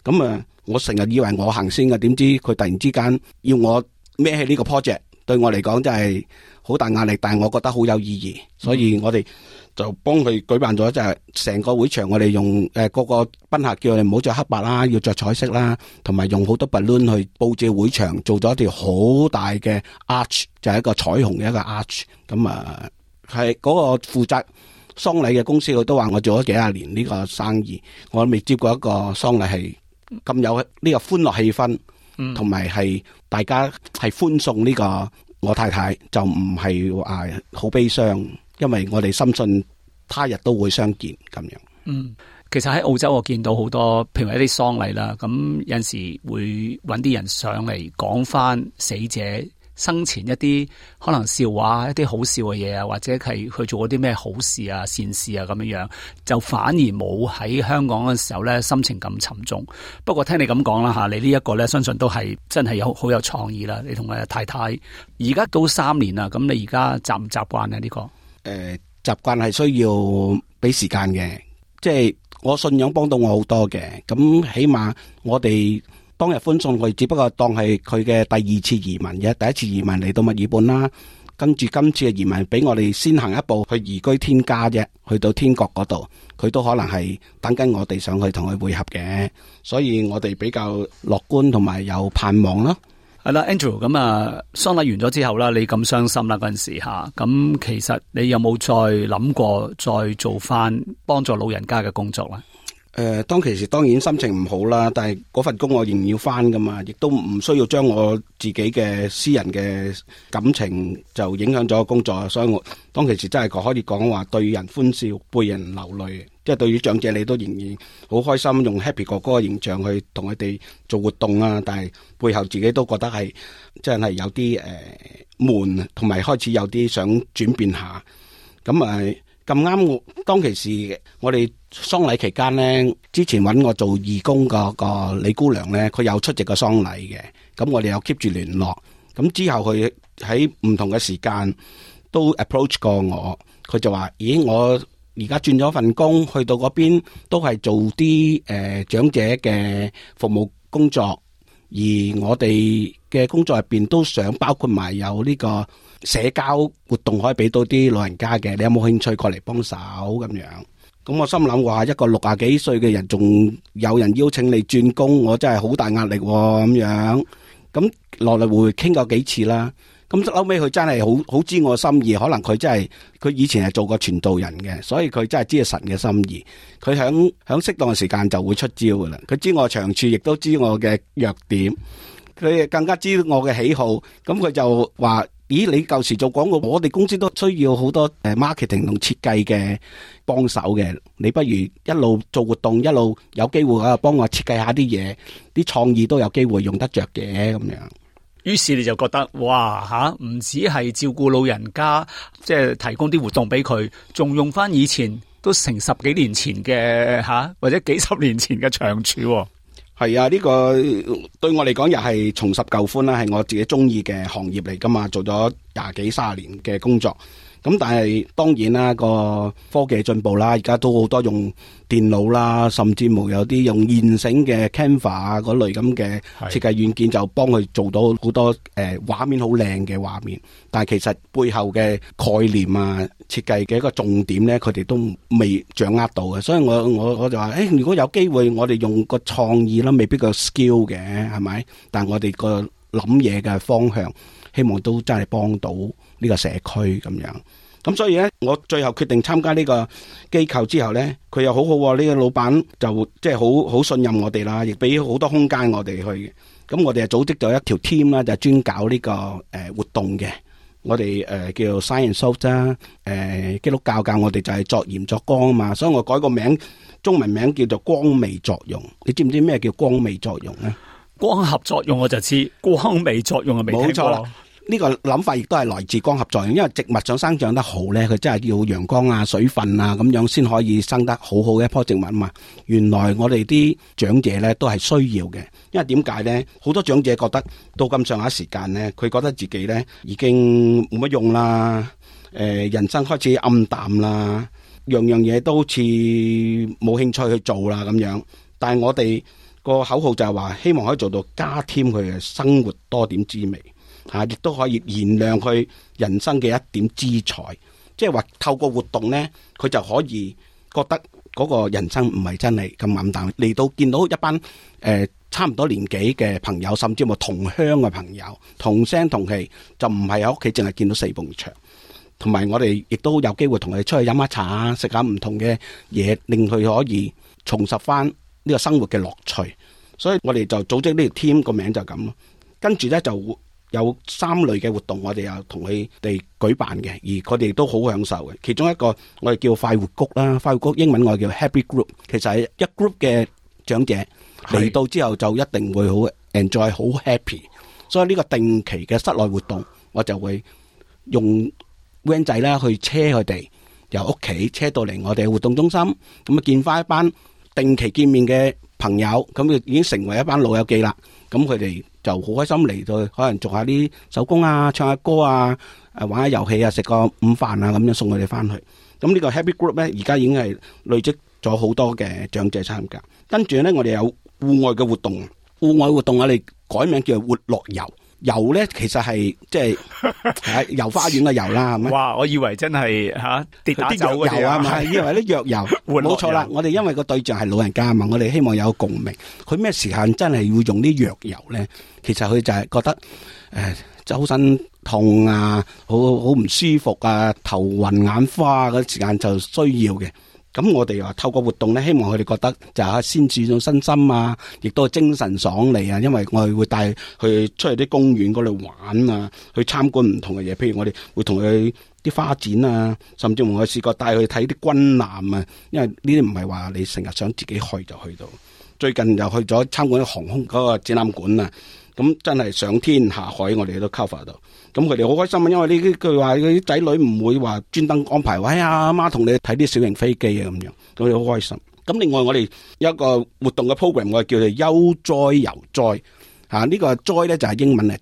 咁我成日以為我行先嘅，點知佢突然之間要我孭起呢個 project， 對我嚟講真係好大壓力，但係我覺得好有意義，所以我哋就幫佢舉辦咗，就係成個會場我哋用個個賓客叫我哋唔好着黑白啦，要着彩色啦，同埋用好多 balloon 去佈置會場，做咗一條好大嘅 arch， 就係一個彩虹嘅一個 arch。咁係嗰個負責喪禮嘅公司，佢都話我做咗幾廿年呢個生意，我未接過一個喪禮係咁有呢個歡樂氣氛，同埋係大家係歡送呢個我太太，就唔係話好悲傷，因為我哋深信他日都會相見咁樣。 其實喺澳洲我見到好多，譬如一啲喪禮啦，咁有陣時會揾啲人上嚟講翻死者生前一啲可能笑話，一啲好笑嘅嘢啊，或者係去做嗰啲咩好事啊、善事啊咁樣樣，就反而冇喺香港嘅時候咧心情咁沉重。不過聽你咁講啦吓，你呢一個咧相信都係真係好有創意啦。你同你太太而家都3年啦，咁你而家習唔習慣啊？呢個習慣係需要俾時間嘅，即係我信仰幫到我好多嘅。咁起碼我哋當日歡送佢，只不過當係佢嘅第二次移民嘅，第一次移民嚟到墨爾本啦，跟住今次嘅移民俾我哋先行一步去移居天家啫，去到天國嗰度，佢都可能係等緊我哋上去同佢會合嘅，所以我哋比較樂觀同埋有盼望咯。 係啦 Andrew， 咁喪禮完咗之後啦，你咁傷心啦嗰陣時吓，咁其實你有冇再諗過再做翻幫助老人家嘅工作啦？ 當其時當然心情唔好啦，但係嗰份工我仍然要翻噶嘛，亦都唔需要將我自己嘅私人嘅感情就影響咗工作，所以我當其時真係可以講話對人歡笑背人流淚，即係對於長者你都仍然好開心，用 Happy 哥哥嘅形象去同佢哋做活動啊，但係背後自己都覺得係真係有啲悶，同埋開始有啲想轉變下。咁咁啱我當其時我哋喪禮期間呢，之前揾我做義工個李姑娘呢，佢有出席個喪禮嘅，咁我哋有 keep 住聯絡。咁之後佢喺唔同嘅時間都 approach 過我，佢就話：咦，我而家轉咗份工，去到嗰邊都係做啲長者嘅服務工作，而我哋嘅工作入邊都想包括埋有呢個社交活動，可以俾到啲老人家嘅，你有冇興趣過嚟幫手咁樣？咁我心諗話，一個60幾歲嘅人仲有人邀請你轉工，我真係好大壓力咁樣。咁來來回回傾過幾次啦。咁後尾佢真係好知我心意，可能佢真係佢以前係做過傳道人嘅，所以佢真係知神嘅心意。佢響適當嘅時間就會出招噶啦。佢知我長處，亦都知我嘅弱點，佢更加知我嘅喜好。咁佢就話：咦，你舊時做廣告，我哋公司都需要好多marketing 同設計嘅幫手嘅，你不如一路做活動，一路有機會幫我設計下啲嘢，啲創意都有機會用得着嘅咁樣。 於是你就覺得哇唔止係照顧老人家，即係提供啲活動俾佢，仲用翻以前都成10幾年前嘅或者幾十年前嘅長處。 係啊，呢個對我嚟講又係重拾舊歡啦，係我自己中意嘅行業嚟噶嘛，做咗20幾30年嘅工作。咁但係當然啦，個科技進步啦，而家都好多用電腦啦，甚至乎有啲用現成嘅 Canva 啊嗰類咁嘅設計軟件，就幫佢做到好多畫面好靚嘅畫面。但係其實背後嘅概念啊、設計嘅一個重點咧，佢哋都未掌握到嘅。所以我就話，如果有機會，我哋用個創意啦，未必個 skill 嘅，係咪？但係我哋個諗嘢嘅方向，希望都真係幫到呢個社區咁樣。咁所以咧，我最後決定參加呢個機構之後咧，佢又好好，呢個老闆就即係好信任我哋啦，亦俾好多空間我哋去嘅。咁我哋就組織咗一條 team 啦，就專搞呢個活動嘅。我哋叫做 Science Soft 啦，基督教教我哋就係作鹽作光啊嘛，所以我改個名，中文名叫做光微作用。你知唔知咩叫光微作用咧？ 光合作用我就知，光微作用啊未聽過。冇錯啦。 呢個諗法亦都係來自光合作用，因為植物想生長得好咧，佢真係要陽光啊、水分啊咁樣先可以生得好好嘅一棵植物啊嘛。原來我哋啲長者咧都係需要嘅，因為點解咧？好多長者覺得到咁上下時間咧，佢覺得自己咧已經冇乜用啦，人生開始暗淡啦，樣樣嘢都好似冇興趣去做啦咁樣。但係我哋個口號就係話希望可以做到加添佢嘅生活多點滋味，亦都可以燃亮佢人生嘅一點姿彩。即係話透過活動咧，佢就可以覺得嗰個人生唔係真係咁暗淡。嚟到見到一班差唔多年紀嘅朋友，甚至乎同鄉嘅朋友，同聲同氣，就唔係喺屋企淨係見到四埲牆。同埋我哋亦都有機會同佢哋出去飲下茶啊，食下唔同嘅嘢，令佢可以重拾翻呢個生活嘅樂趣。所以我哋就組織呢條 team， 個名就咁咯。跟住咧就有3類嘅活動，我哋又同佢哋舉辦嘅，而佢哋都好享受嘅。其中一個我哋叫快活谷啦，快活谷英文我哋叫 Happy Group， 其實係一 group 嘅長者嚟到之後就一定會好 enjoy 好 happy。所以呢個定期嘅室內活動，我就會用 van 仔啦去車佢哋由屋企車到嚟我哋嘅活動中心，咁啊見翻一班定期見面嘅朋友，咁就已經成為一班老友記啦。咁佢哋就好開心嚟到，可能做下啲手工啊，唱下歌啊，玩下遊戲啊，食個午飯啊，咁樣送佢哋翻去。咁呢個 Happy Group 咧，而家已經係累積咗好多嘅長者參加。跟住咧，我哋有戶外嘅活動，戶外活動我哋改名叫活樂遊。遊咧其實係即係遊花園嘅遊啦，係咪？ 哇！我以為真係跌打酒嗰啲啊，唔係，以為啲藥油，冇錯啦。我哋因為個對象係老人家啊嘛，我哋希望有共鳴。佢咩時間真係要用啲藥油咧？其實佢就係覺得周身痛啊，好唔舒服啊，頭暈眼花嗰時間就需要嘅。咁我哋話透過活動咧，希望佢哋覺得就係先注重身心啊，亦都係精神爽利啊。因為我哋會帶佢出去啲公園嗰度玩啊，去參觀唔同嘅嘢。譬如我哋會同佢啲花展啊，甚至乎我試過帶佢睇啲軍艦啊。因為呢啲唔係話你成日想自己去就去到。最近又去咗參觀航空嗰個展覽館啊。咁真係上天下海，我哋都 cover 到。咁佢哋好開心啊，因為呢啲佢話啲仔女唔會話專登安排，喂阿媽同你睇啲小型飛機啊咁樣，咁佢好開心。咁另外我哋有一個活動嘅 program， 我哋叫做悠哉遊哉。呢個哉咧就係英文係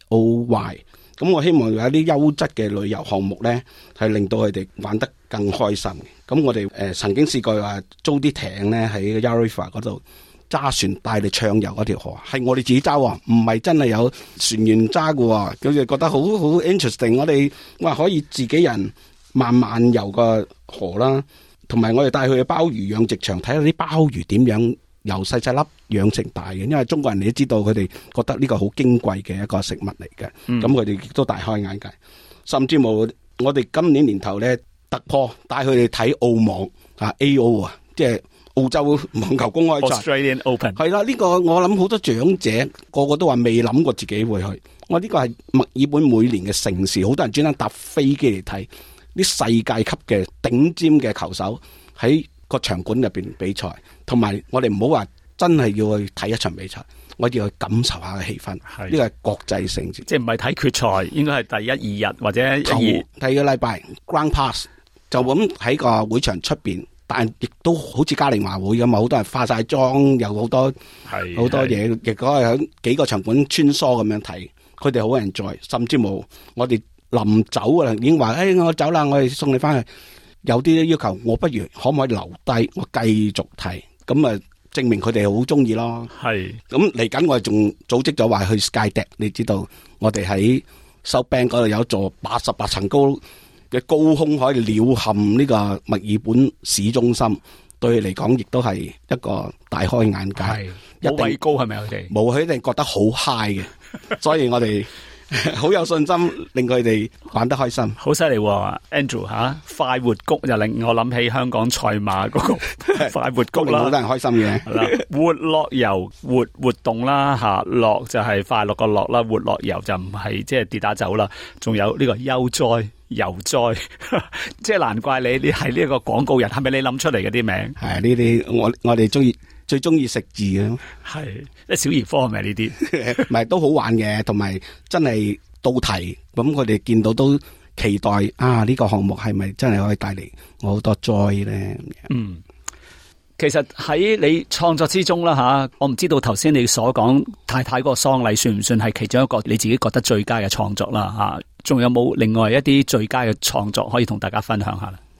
JOY。咁我希望有一啲優質嘅旅遊項目咧，係令到佢哋玩得更開心。咁我哋曾經試過話租啲艇咧喺 Yarra River 嗰度。揸船帶你暢遊嗰條河，係我哋自己揸，唔係真係有船員揸嘅。佢哋覺得好 interesting。我哋話可以自己人慢慢遊個河啦，同埋我哋帶佢去鮑魚養殖場睇下啲鮑魚點樣由細細粒養成大嘅。因為中國人你都知道，佢哋覺得呢個好矜貴嘅一個食物嚟嘅。咁佢哋亦都大開眼界。甚至乎我哋今年年頭咧突破，帶佢哋睇澳網AO 啊，即係。澳洲網球公開賽 Australian Open 係啦，呢個我諗好多長者個個都話未諗過自己會去。我呢個係墨爾本每年嘅盛事，好多人專登搭飛機嚟睇啲世界級嘅頂尖嘅球手喺個場館入邊比賽。同埋我哋唔好話真係要去睇一場比賽，我哋要去感受下嘅氣氛。呢個係國際盛事， 即係唔係睇決賽，應該係第一二日或者第二個禮拜 Ground Pass 就咁喺個會場出邊。但亦都好似嘉年華會咁啊，好多人化晒妝，有好多嘢，亦都係喺幾個場館穿梭咁樣睇，佢哋好enjoy。甚至冇我哋臨走啊，已經話：我走啦，我哋送你翻去。有啲要求，我不如可唔可以留低，我繼續睇？咁啊，證明佢哋好中意咯。係咁嚟緊，我哋仲組織咗話去 Sky Deck， 你知道我哋喺 South Bank 嗰度有座88層高嘅高空可以鳥瞰呢個墨爾本市中心，對佢嚟講亦都係一個大開眼界。係冇畏高係咪佢哋？ 冇，佢一定覺得好 high 嘅，所以我哋好有信心，令佢哋玩得開心。 好犀利，Andrew 快活谷就令我諗起香港賽馬嗰個快活谷啦， 好多人開心嘅。 活樂遊活動啦，樂就係快樂個樂啦，活樂遊就唔係即係跌打酒啦，仲有呢個悠哉遊哉，即係難怪你係呢一個廣告人，係咪你諗出嚟嘅啲名？係呢啲我哋最中意食字嘅， 係即係小兒科係咪呢啲？ 唔係都好玩嘅，同埋真係到題，咁佢哋見到都期待呢個項目係咪真係可以帶嚟我好多 joy 咧？ 其實喺你創作之中啦我唔知道頭先你所講太太嗰個喪禮算唔算係其中一個你自己覺得最佳嘅創作啦仲有冇另外一啲最佳嘅創作可以同大家分享下咧？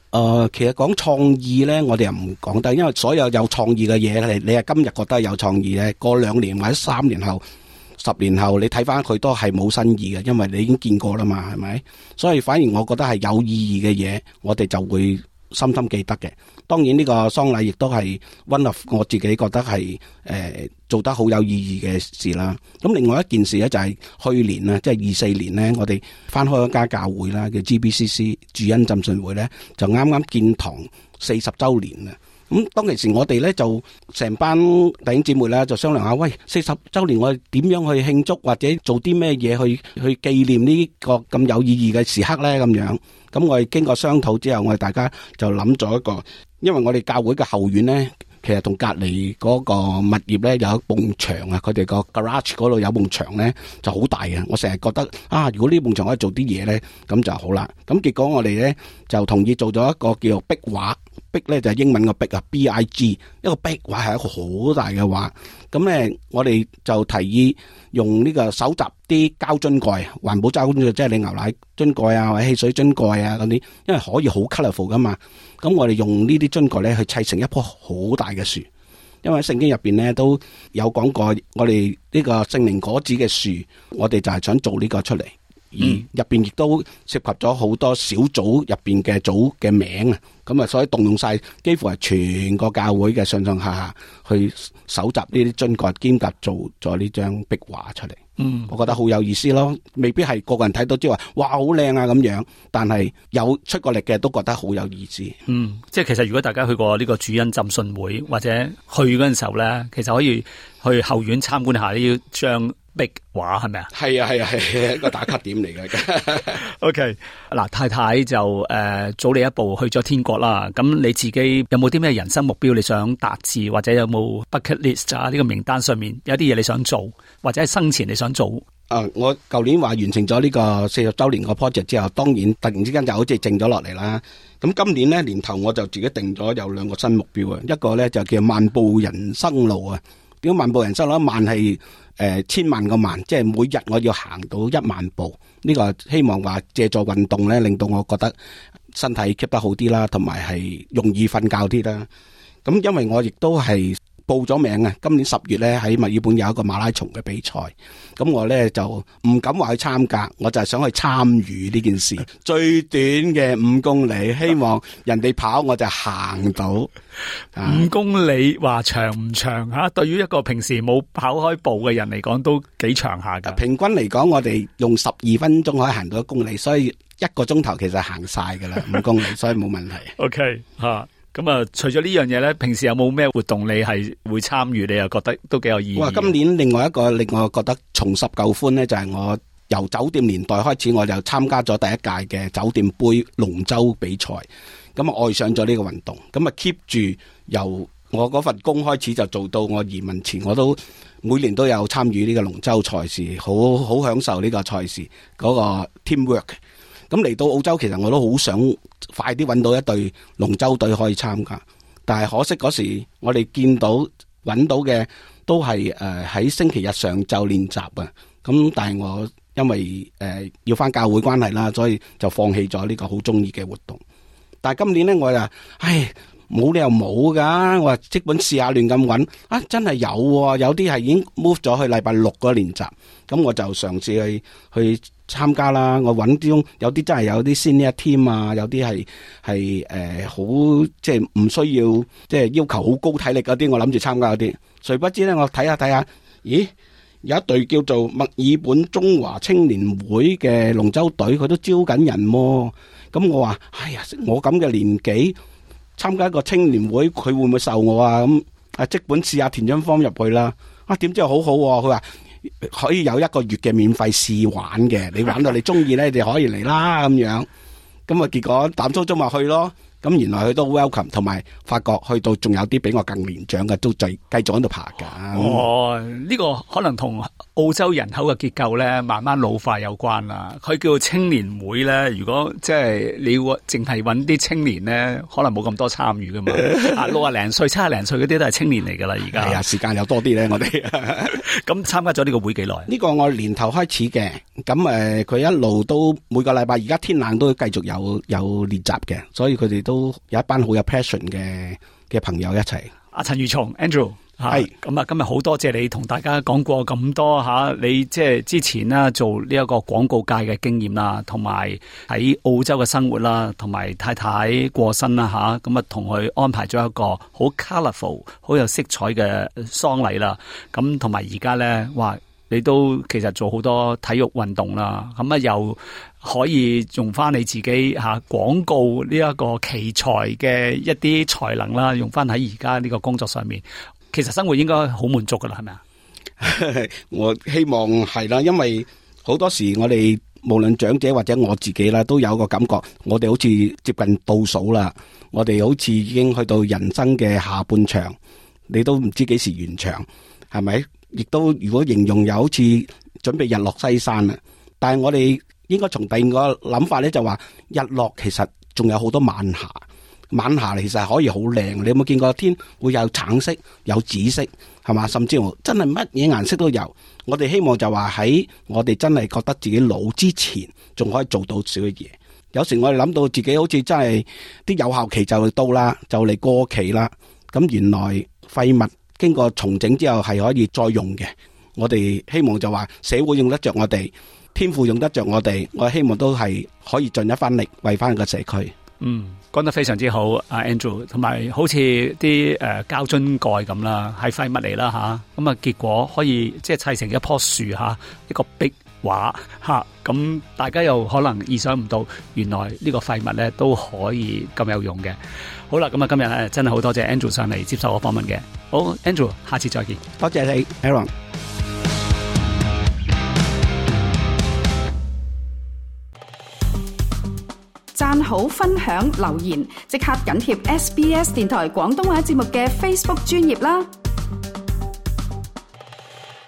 其實講創意咧，我哋又唔講得，因為所有有創意嘅嘢咧，你係今日覺得有創意咧，過2年或者3年後、10年後，你睇翻佢都係冇新意嘅，因為你已經見過啦嘛，係咪？所以反而我覺得係有意義嘅嘢，我哋就會深深記得嘅。當然呢個喪禮亦都係 one of 我自己覺得係做得好有意義嘅事啦。咁另外一件事咧就係去年啊，即係24年咧，我哋翻開一間教會啦，叫 GBCC 主恩浸信會咧，就啱啱建堂40週年啊。咁當其時我哋咧就成班弟兄姊妹咧就商量下，喂，40週年我哋點樣去慶祝或者做啲咩嘢去紀念呢個咁有意義嘅時刻咧咁樣。咁我哋經過商討之後，我哋大家就諗咗一個，因為我哋教會嘅後院咧，其實同隔離嗰個物業咧有一埲牆啊，佢哋個 garage 嗰度有埲牆咧就好大嘅。我成日覺得啊，如果呢埲牆可以做啲嘢咧，咁就好啦。咁結果我哋咧就同意做咗一個叫做壁畫，壁咧就係英文個壁啊 ，BIG， 一個壁畫係一個好大嘅畫。咁咧我哋就提議用呢個搜集啲膠樽蓋，環保膠樽蓋，即係你牛奶樽蓋啊，或者汽水樽蓋啊嗰啲，因為可以好 colourful 噶嘛。咁我哋用呢啲樽蓋咧去砌成一棵好大嘅樹，因為喺聖經入邊咧都有講過，我哋呢個聖靈果子嘅樹，我哋就係想做呢個出嚟。而入邊亦都涉及咗好多小組入邊嘅組嘅名啊，咁啊，所以動用晒幾乎係全個教會嘅上上下下去搜集呢啲樽蓋，兼夾做咗呢張壁畫出嚟。我覺得好有意思咯，未必係個個人睇到即係話哇好靚啊咁樣，但係有出過力嘅都覺得好有意思。 即係其實如果大家去過呢個主恩浸信會或者去嗰陣時候咧，其實可以去後院參觀下呢張壁畫，係咪啊？係啊，一個打卡點嚟嘅。 OK， 嗱，太太就早你一步去咗天國啦。咁你自己有冇啲咩人生目標你想達至，或者有冇 bucket list 啊？呢個名單上面有啲嘢你想做，或者係生前你想做？ 我舊年話完成咗呢個40週年個 project 之後，當然突然之間就好似靜咗落嚟啦。咁今年咧年頭我就自己定咗有2個新目標啊，一個咧就叫漫步人生路啊。點解漫步人生路？萬係千萬個萬，即係每日我要行到1萬步。呢個希望話借助運動咧，令到我覺得身體 keep 得好啲啦，同埋係容易瞓覺啲啦。咁因為我亦都係報咗名啊！今年10月咧喺墨爾本有一個馬拉松嘅比賽，咁我咧就唔敢話去參加，我就係想去參與呢件事。最短嘅5公里，希望人哋跑我就行到。 5公里話長唔長吓？對於一個平時冇跑開步嘅人嚟講，都幾長下噶。 平均嚟講，我哋用12分鐘可以行到1公里，所以1個鐘頭其實行晒噶啦5公里，所以冇問題。 OK 吓。咁啊，除咗呢樣嘢咧，平時有冇咩活動你係會參與？你又覺得都幾有意義？ 今年另外一個令我覺得重拾舊歡咧，就係我由酒店年代開始，我就參加咗第一屆嘅酒店杯龍舟比賽。咁啊，愛上咗呢個運動。咁啊，keep 住由我嗰份工開始就做到我移民前，我都每年都有參與呢個龍舟賽事，好享受呢個賽事嗰個 teamwork。咁嚟到澳洲，其實我都好想快啲揾到一隊龍舟隊可以參加，但係可惜嗰時我哋見到揾到嘅都係喺星期日上晝練習啊。咁但係我因為要翻教會關係啦，所以就放棄咗呢個好中意嘅活動。但係今年呢，我就冇理由冇噶，我話即管試下亂咁揾啊，真係有啲係已經 move 咗去禮拜6嗰練習，咁我就嘗試去參加啦。我揾啲有啲真係有啲 senior team 啊，有啲係好即係唔需要即係要求好高體力嗰啲，我諗住參加嗰啲。誰不知咧，我睇下，咦，有一隊叫做墨爾本中華青年會嘅龍舟隊，佢都招緊人喎。咁我話，哎呀，我咁嘅年紀參加一個青年會，佢會唔會受我啊？咁即管試下填張 form 入去啦。點知好好喎，佢話可以有1個月嘅免費試玩嘅，你玩到你中意咧，你可以嚟啦咁樣。咁啊，結果膽粗粗咪去咯。咁原來佢都 welcome， 同埋發覺去到仲有啲比我更年長嘅都繼續喺度爬㗎。 呢個可能同澳洲人口嘅結構咧慢慢老化有關啦。佢叫做青年會咧，如果即係你要淨係揾啲青年咧，可能冇咁多參與噶嘛。60零歲、70零歲嗰啲都係青年嚟噶啦，而家。係啊， 時間又多啲咧，我哋。 咁參加咗呢個會幾耐？ 呢個我年頭開始嘅，咁佢一路都每個禮拜，而家天冷都繼續有練習嘅，所以佢哋都有一班好有 passion 嘅朋友一齊。 阿陳裕松 Andrew。 係咁啊！今日好多謝你同大家講過咁多吓，你即係之前啦做呢一個廣告界嘅經驗啦，同埋喺澳洲嘅生活啦，同埋太太過身啦吓，咁啊同佢安排咗一個好 colourful、好有色彩嘅喪禮啦。咁同埋而家咧，哇！你都其實做好多體育運動啦，咁啊又可以用翻你自己吓廣告呢一個奇才嘅一啲才能啦，用翻喺而家呢個工作上面。其實生活應該好滿足噶啦，係咪啊？ 我希望係啦，因為好多時我哋無論長者或者我自己啦，都有個感覺，我哋好似接近倒數啦，我哋好似已經去到人生嘅下半場，你都唔知幾時完場，係咪？亦都如果形容又好似準備日落西山啦，但係我哋應該從第二個諗法咧，就話日落其實仲有好多晚霞。晚霞其實係可以好靚，你有冇見過天會有橙色、有紫色，係嘛？甚至乎真係乜嘢顏色都有。我哋希望就話喺我哋真係覺得自己老之前，仲可以做到少嘅嘢。有時我哋諗到自己好似真係啲有效期就到啦，就嚟過期啦。咁原來廢物經過重整之後係可以再用嘅。我哋希望就話社會用得着我哋，天父用得着我哋，我希望都係可以盡一番力為翻個社區。 講得非常之好，阿 Andrew， 同埋好似啲膠樽蓋咁啦，係廢物嚟啦吓，咁啊結果可以即係砌成一棵樹吓，一個壁畫吓，咁大家又可能意想唔到，原來呢個廢物咧都可以咁有用嘅。好啦，咁啊今日咧真係好多謝 Andrew 上嚟接受我訪問嘅。好 Andrew， 下次再見。 多謝你 Aaron。 讚好、分享、留言，即刻緊貼SBS 電台廣東話節目嘅 Facebook 專頁啦！